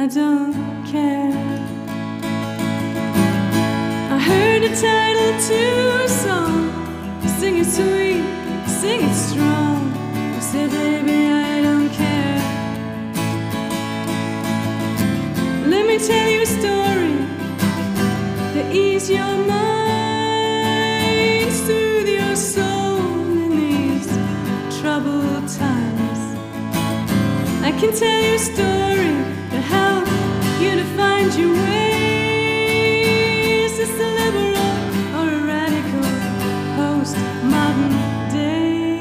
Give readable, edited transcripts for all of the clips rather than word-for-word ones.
don't care. I heard the title to a song. Sing it sweet, sing it strong. I said, baby, I don't care. Let me tell you a story to ease your mind, soothe your soul in these troubled times. I can tell you a story to help you to find your way. Is this a liberal or a radical post-modern day?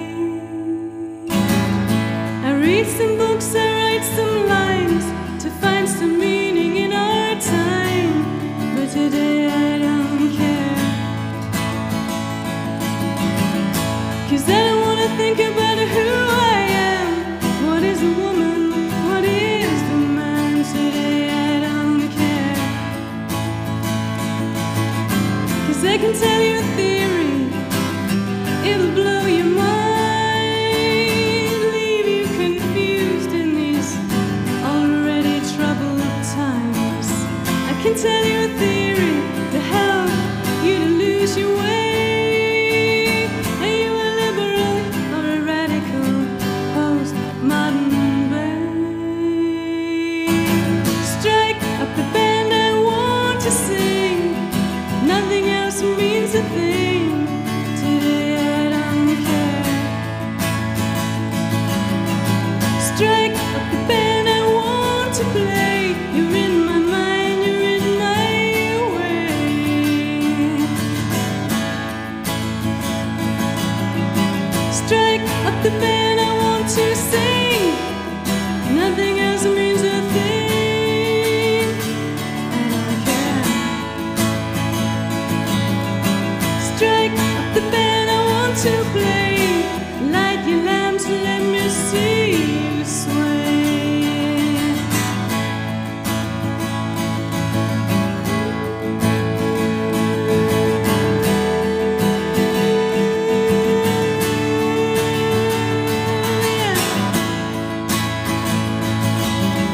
I read some books, I write some lines to find some meaning in our time. But today I don't care, 'cause I don't want to think about who I am. What is a woman? What is the man? Today I don't care, 'cause I can tell you a theory, it'll blow your mind, leave you confused in these already troubled times. I can tell you a theory to help you to lose your way. Are you a liberal or a radical post-modern babe? Strike up the band I want to sing. Nothing else means a thing. Today I don't care. Strike up the band I want to play. You're in my mind, you're in my way. Strike up the band I want to sing. Nothing else means a thing. I don't care. Strike up the band I want to play. Light your lamps, let me see you sway. Yeah.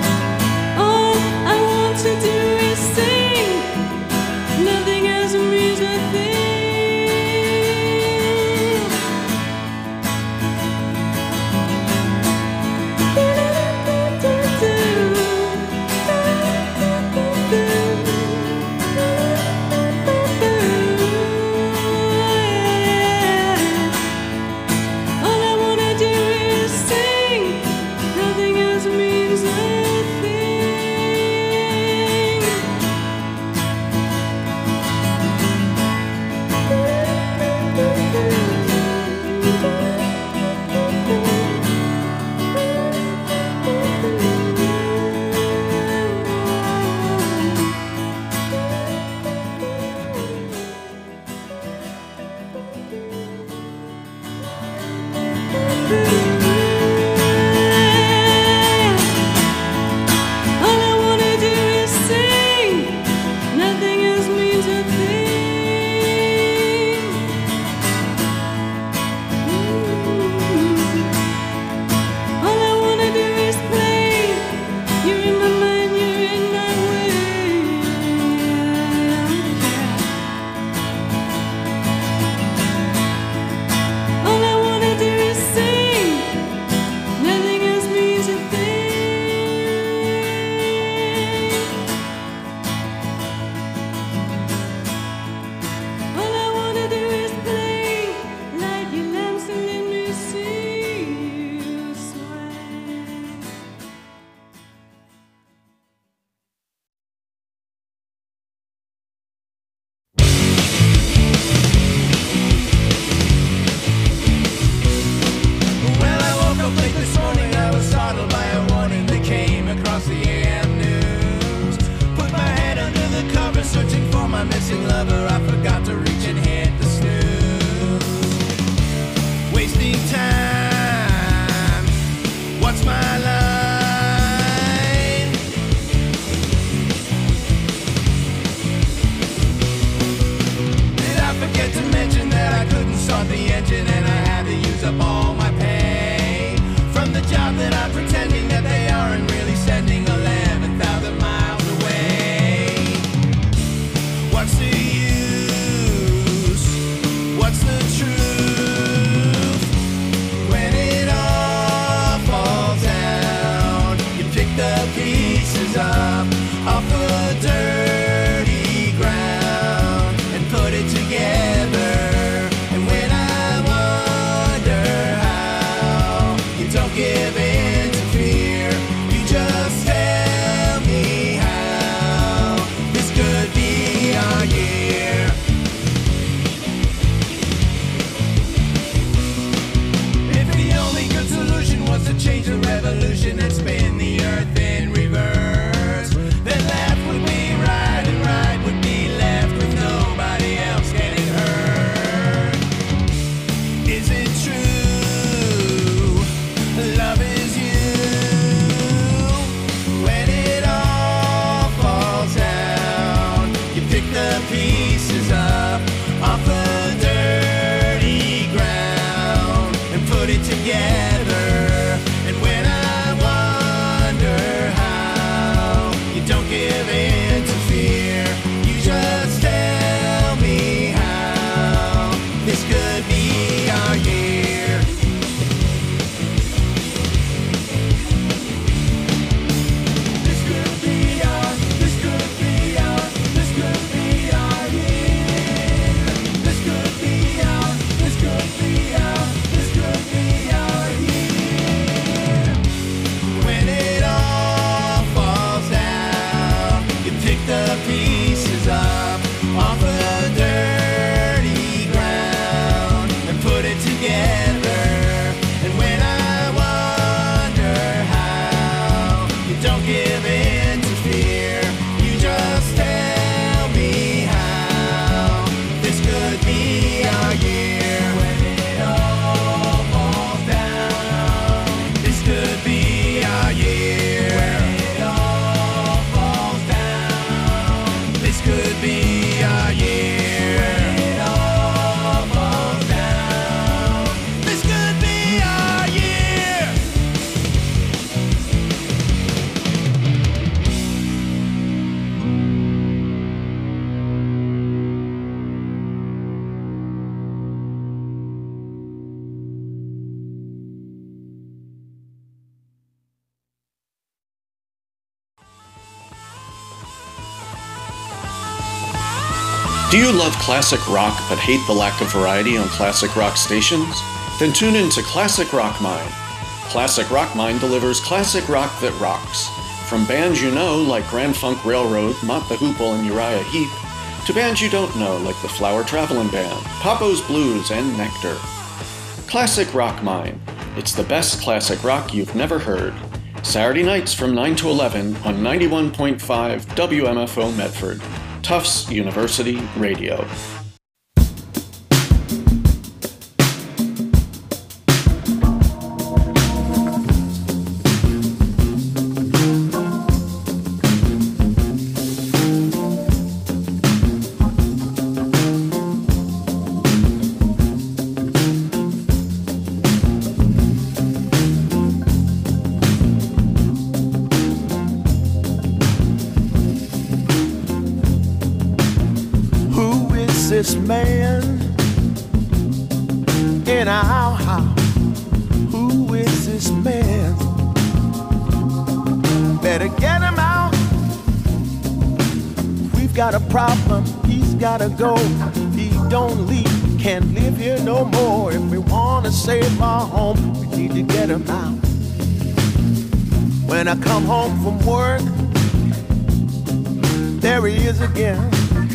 Do you love classic rock but hate the lack of variety on classic rock stations? Then tune in to Classic Rock Mine. Classic Rock Mine delivers classic rock that rocks. From bands you know like Grand Funk Railroad, Mott the Hoople, and Uriah Heep, to bands you don't know like the Flower Travelin' Band, Papo's Blues, and Nectar. Classic Rock Mine. It's the best classic rock you've never heard. Saturday nights from 9 to 11 on 91.5 WMFO Medford. Tufts University Radio. This man in our house, who is this man? Better get him out. We've got a problem, he's gotta go. If he don't leave, can't live here no more. If we wanna save our home, we need to get him out. When I come home from work, there he is again.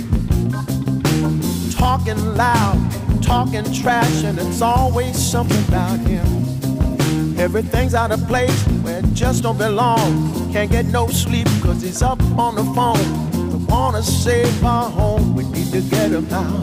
Talking loud, talking trash, and it's always something about him. Everything's out of place where it just don't belong. Can't get no sleep cause he's up on the phone. We wanna save our home, we need to get him out.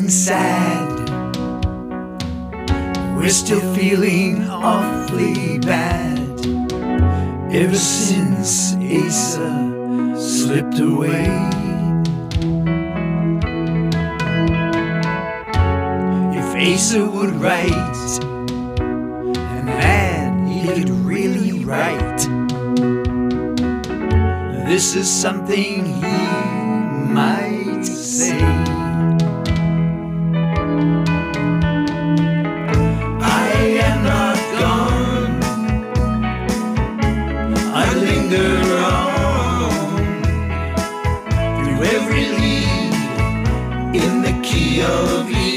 feeling sad. We're still feeling awfully bad ever since Asa slipped away. If Asa would write, and man, he could really write. This is something he might say. I am not gone, I linger on through every lead in the key of E.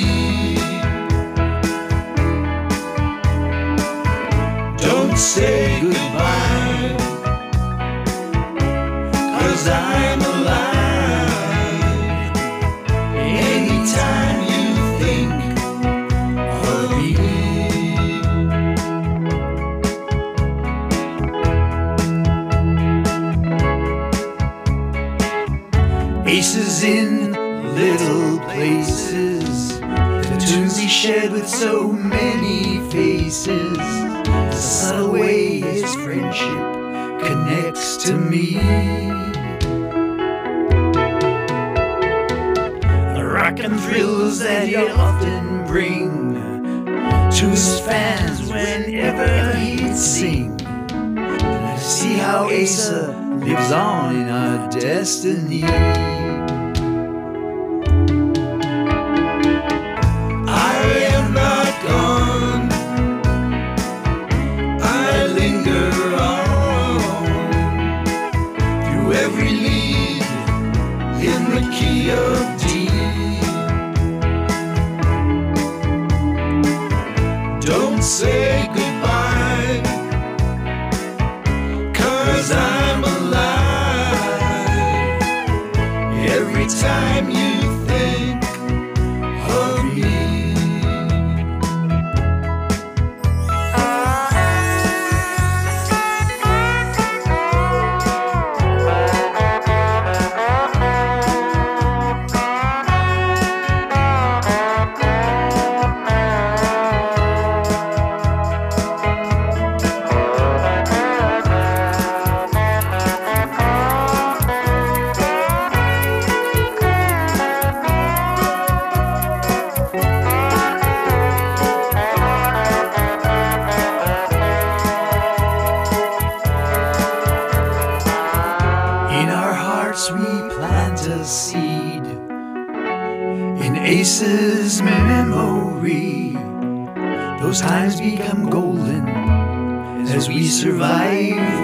Don't say goodbye, 'cause I'm alive anytime you think of me. Aces in little places, the tunes he shared with so many faces, the subtle way his friendship connects to me. The rock and thrills that he'd often bring to his fans whenever he'd sing. And I see how Asa lives on in our destiny. I am not gone, I linger on through every lead in the key of D. Don't say goodbye, 'cause I'm alive every time you think of me. In our hearts we plant a seed in Asa's memory. Those times become golden as we survive.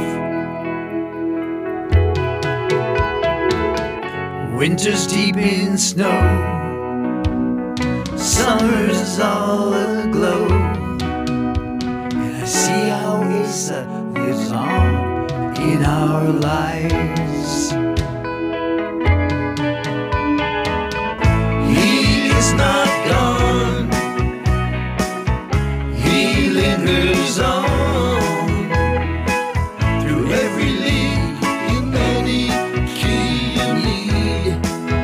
Winter's deep in snow, summer's all aglow, and I see how Asa lives on in our lives. He is not gone, he lingers on through every lead in any key you need.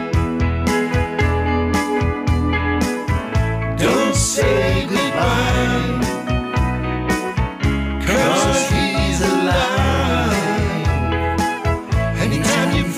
Don't say goodbye, 'cause he's alive anytime you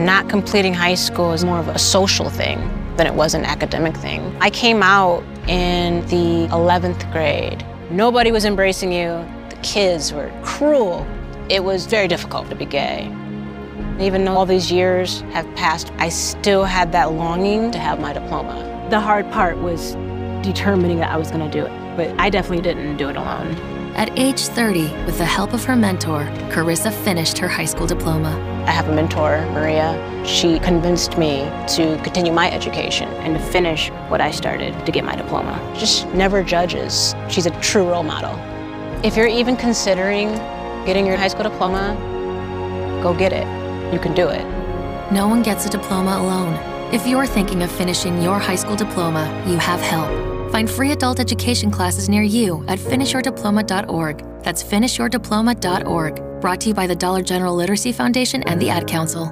not completing high school is more of a social thing than it was an academic thing. I came out in the 11th grade. Nobody was embracing you. The kids were cruel. It was very difficult to be gay. Even though all these years have passed, I still had that longing to have my diploma. The hard part was determining that I was going to do it, but I definitely didn't do it alone. At age 30, with the help of her mentor, Carissa finished her high school diploma. I have a mentor, Maria. She convinced me to continue my education And to finish what I started to get my diploma. just never judges. She's a true role model. If you're even considering getting your high school diploma, go get it. You can do it. No one gets a diploma alone. If you're thinking of finishing your high school diploma, you have help. Find free adult education classes near you at finishyourdiploma.org. That's finishyourdiploma.org. Brought to you by the Dollar General Literacy Foundation and the Ad Council.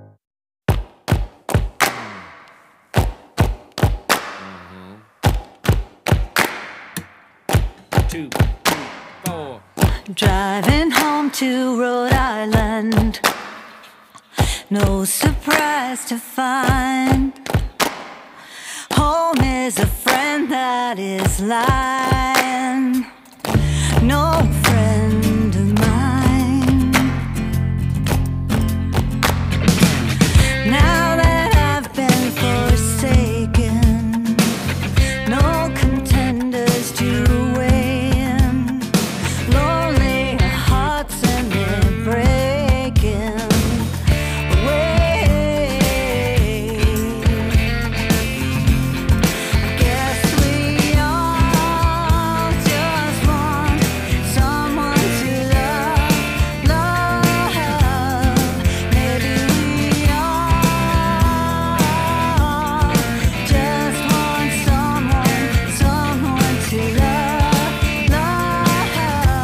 Driving home to Rhode Island, no surprise to find home is a friend that is lying, no friend of mine. Now that I've been forsaken, no contenders to weigh in, lonely hearts and they're breaking away. Guess we all just want someone to love, love. Maybe we all just want someone, someone to love, love.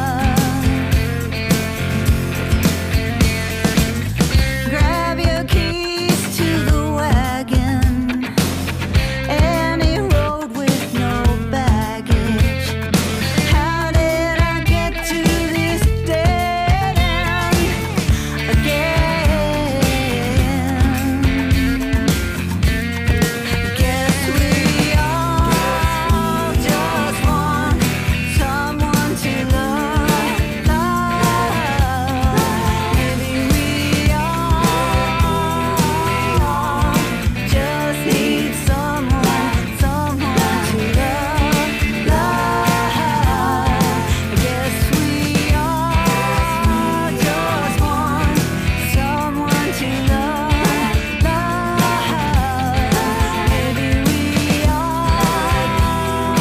Grab your keys to the wagon, any road with no baggage. How did I get to this dead end again? Guess we all just want someone to love, love. Maybe we all just need someone, someone to love, love. Guess we all just want someone to love, love. Maybe we all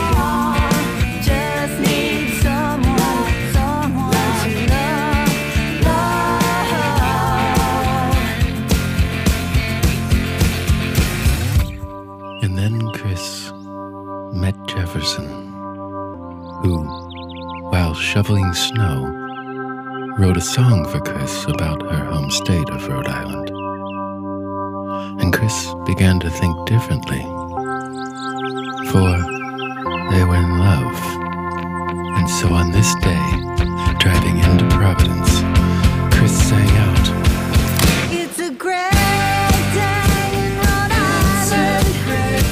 just need someone, someone to love, love. And then Chris met Jefferson, who, while shoveling snow, wrote a song for Chris about her home state of Rhode Island. And Chris began to think differently, for they were in love. And so on this day, driving into Providence, Chris sang out, It's a great day in Rhode Island. A great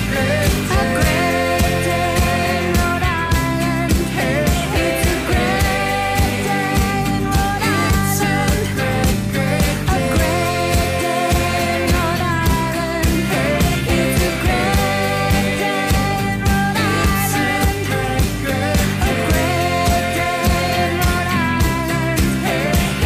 day in Rhode Island. It's a great day in Rhode Island. A great day in Rhode Island. It's a great day in Rhode Island. A great day in Rhode Island.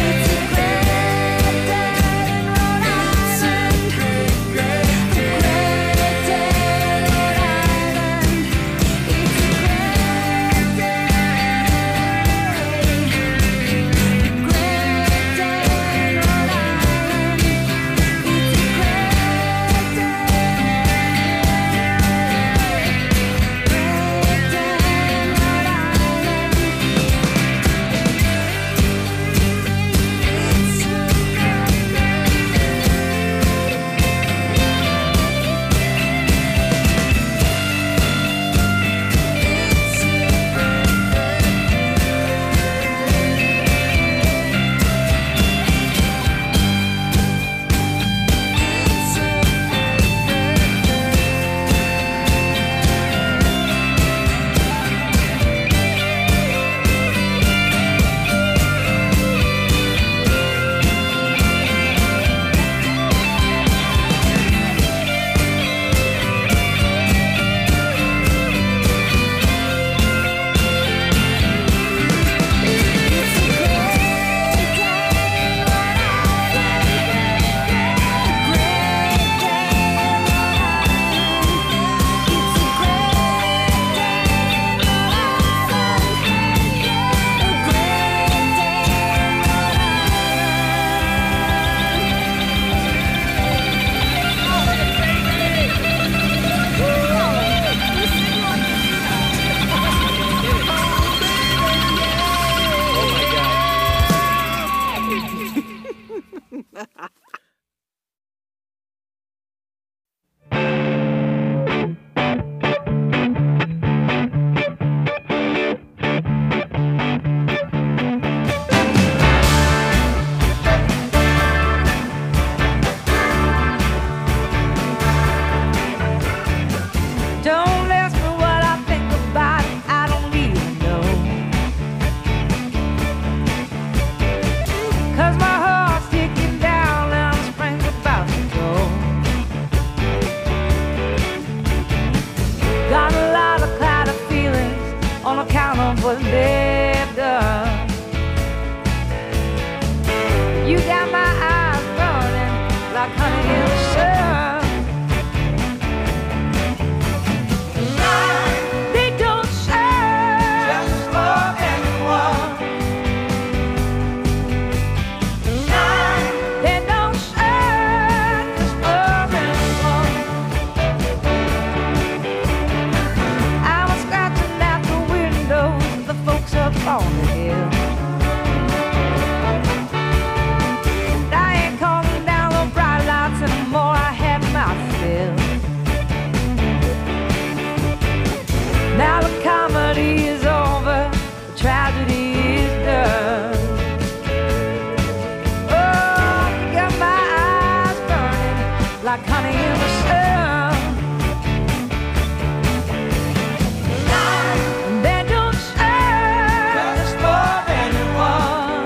what they've done. You got my eyes burning like honey in the sun. They don't shine just for anyone. They don't shine just for anyone. I was scratching at the windows of the folks up on the hill. And I ain't calling down the bright lights anymore. I had my fill. Now the comedy is over, the tragedy is done. Oh, you got my eyes burning like honey in the sun. And they don't shine just for anyone.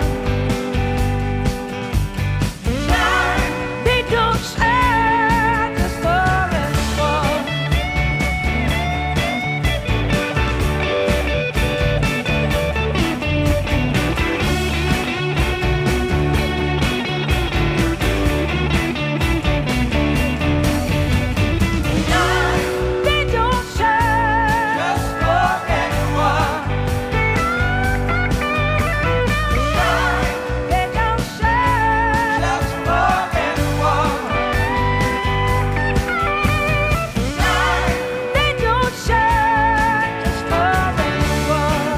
They don't shine just for anyone. They don't shine just for anyone. They don't shine just for anyone. They don't shine just for anyone.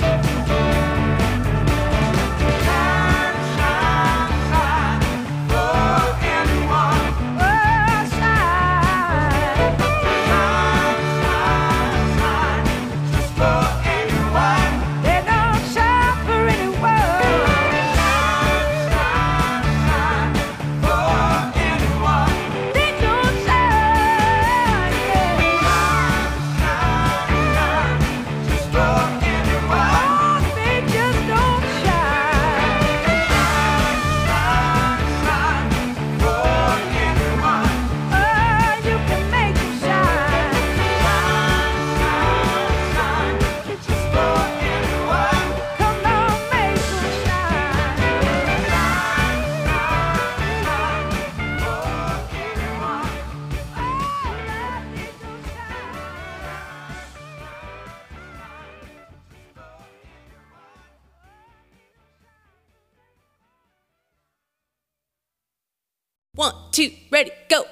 Shine, shine, shine for anyone. Oh, shine, shine, shine, shine just for anyone. They don't shine for anyone. Shine, shine, shine for anyone. They don't shine, yeah. Shine, shine, shine just for anyone. Oh, they just don't shine. Shine, shine, shine for anyone. Oh, you can make them shine. Shine, shine, shine just for anyone. Come on, make them shine. Shine, shine, shine for anyone. Oh, let me do shine. 1, 2, ready, go.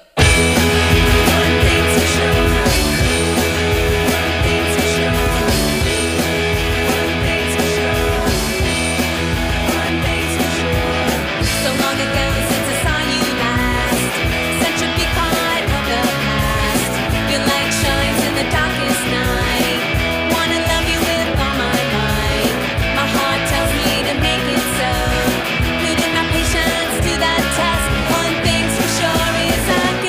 So long ago since I saw you last, such a big part of the past. Your light shines in the darkest night. Wanna love you with all my might. My heart tells me to make it so. Putting my patience to the test. One thing's for sure is I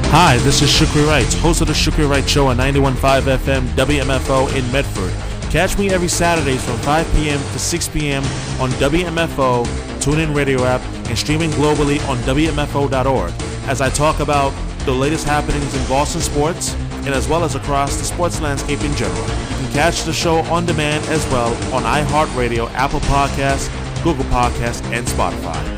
Hi, this is Shukri Wright, host of the Shukri Wright Show on 91.5 FM WMFO in Medford. Catch me every Saturdays from 5 p.m. to 6 p.m. on WMFO, TuneIn Radio app, and streaming globally on WMFO.org as I talk about the latest happenings in Boston sports and as well as across the sports landscape in general. You can catch the show on demand as well on iHeartRadio, Apple Podcasts, Google Podcasts, and Spotify.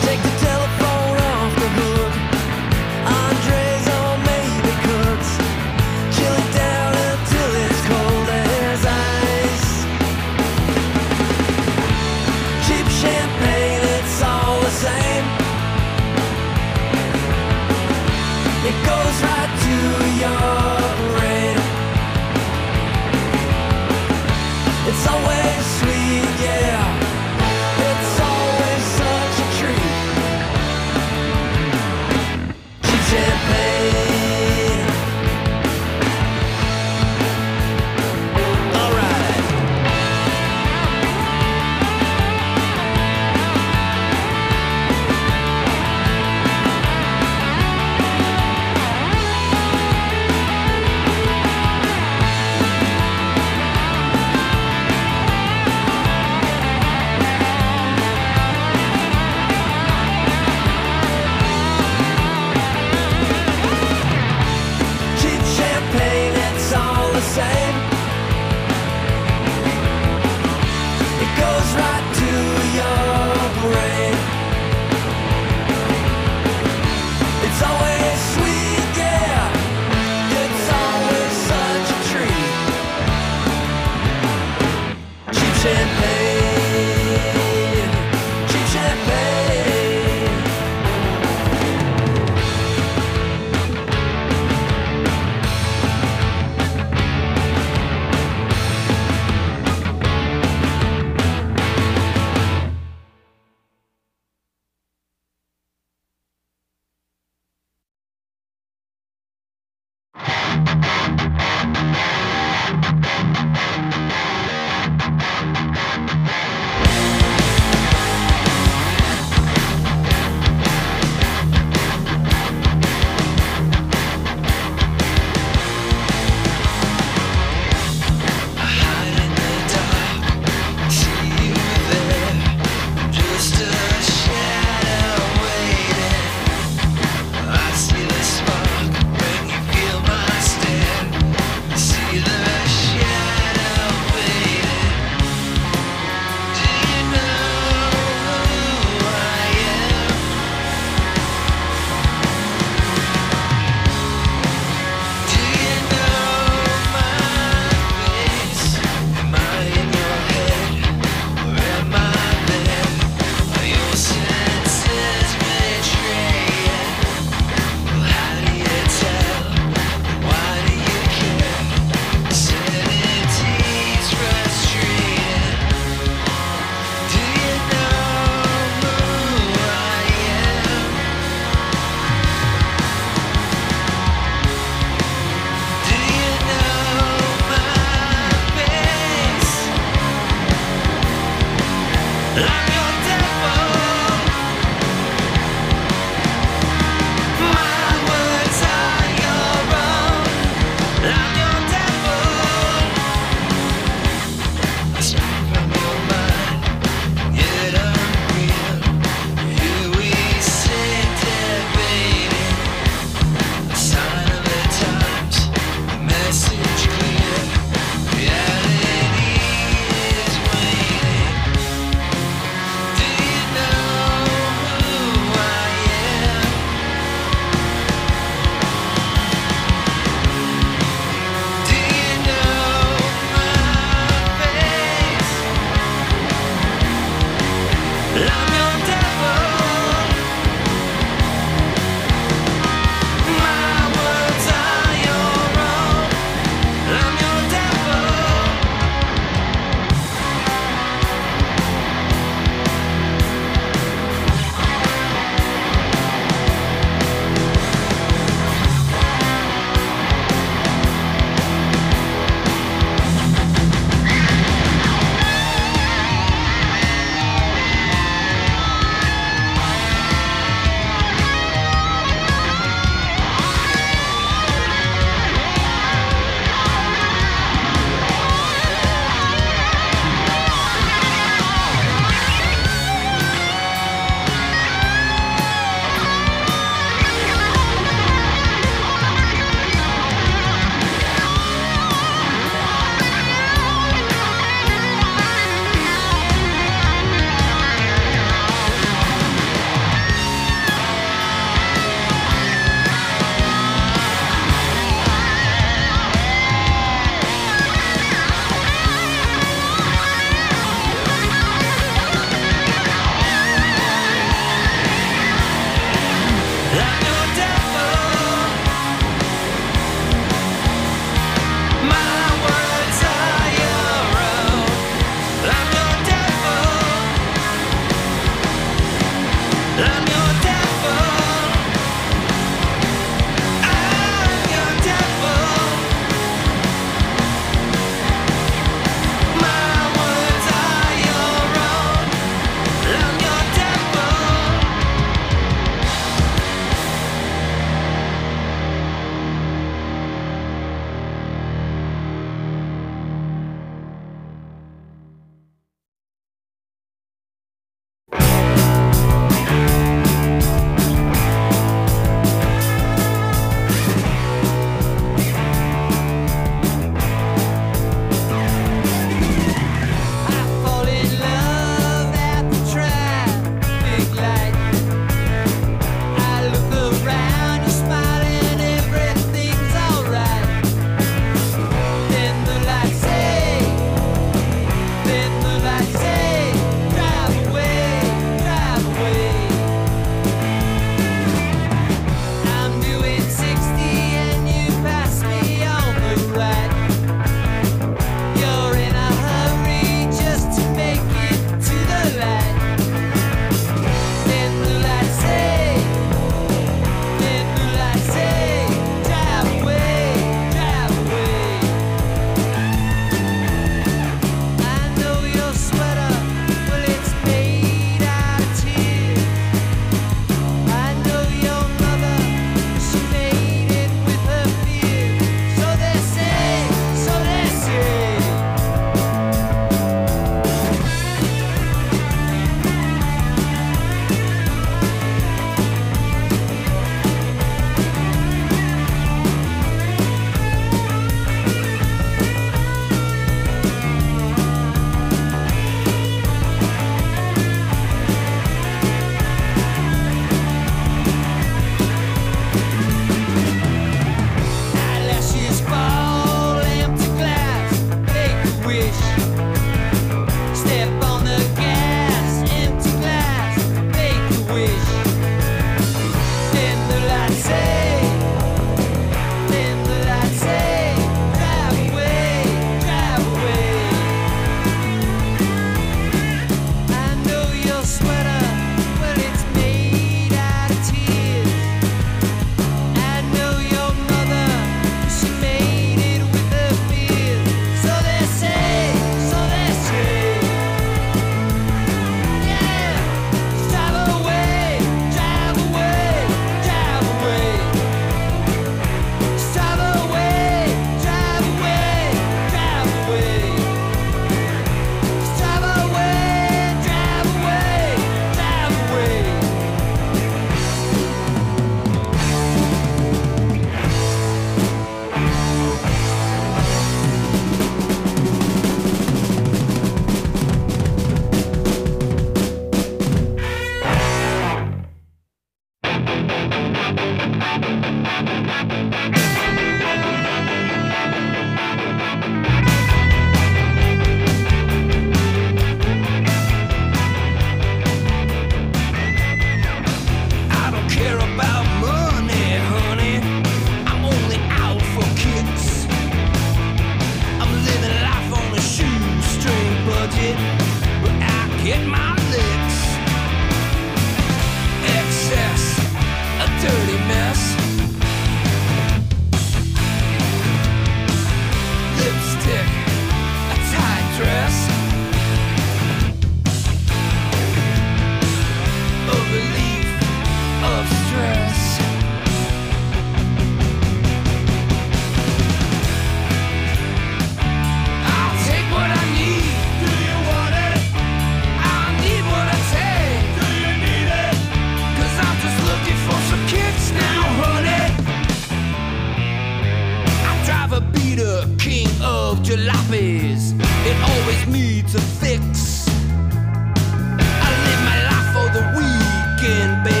days, it always needs a fix. I live my life for the weekend, baby.